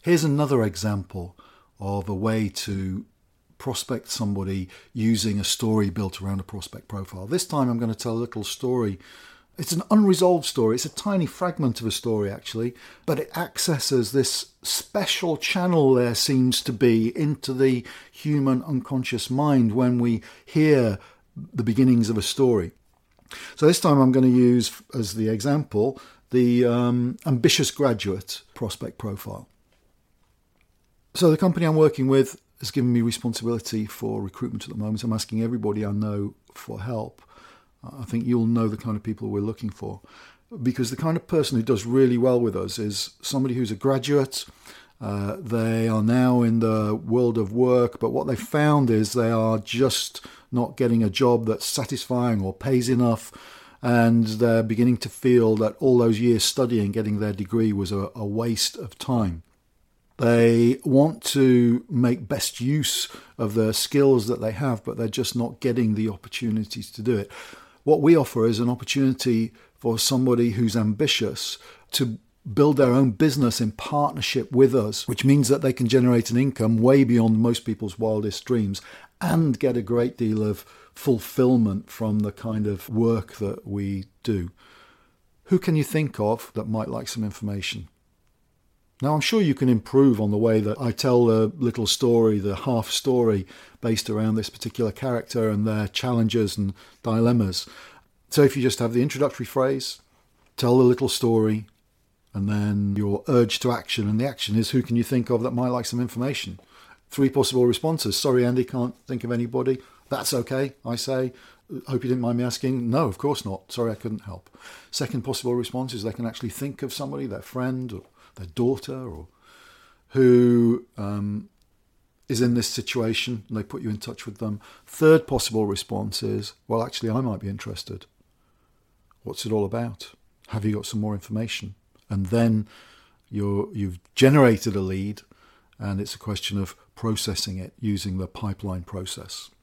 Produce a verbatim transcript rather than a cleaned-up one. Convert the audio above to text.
Here's another example of a way to prospect somebody using a story built around a prospect profile. This time I'm going to tell a little story. It's an unresolved story. It's a tiny fragment of a story, actually, but it accesses this special channel there seems to be into the human unconscious mind when we hear the beginnings of a story. So this time I'm going to use as the example the um, ambitious graduate prospect profile. So the company I'm working with has given me responsibility for recruitment at the moment. I'm asking everybody I know for help. I think you'll know the kind of people we're looking for, because the kind of person who does really well with us is somebody who's a graduate. Uh, they are now in the world of work, but what they found is they are just not getting a job that's satisfying or pays enough, and they're beginning to feel that all those years studying, getting their degree was a, a waste of time. They want to make best use of the skills that they have, but they're just not getting the opportunities to do it. What we offer is an opportunity for somebody who's ambitious to build their own business in partnership with us, which means that they can generate an income way beyond most people's wildest dreams and get a great deal of fulfillment from the kind of work that we do. Who can you think of that might like some information? Now, I'm sure you can improve on the way that I tell the little story, the half story, based around this particular character and their challenges and dilemmas. So if you just have the introductory phrase, tell the little story, and then your urge to action. And the action is, who can you think of that might like some information? Three possible responses. Sorry, Andy, can't think of anybody. That's okay, I say. Hope you didn't mind me asking. No, of course not. Sorry, I couldn't help. Second possible response is they can actually think of somebody, their friend or their daughter, or who um, is in this situation, and they put you in touch with them. Third possible response is, well, actually, I might be interested. What's it all about? Have you got some more information? And then you're, you've generated a lead, and it's a question of processing it using the pipeline process.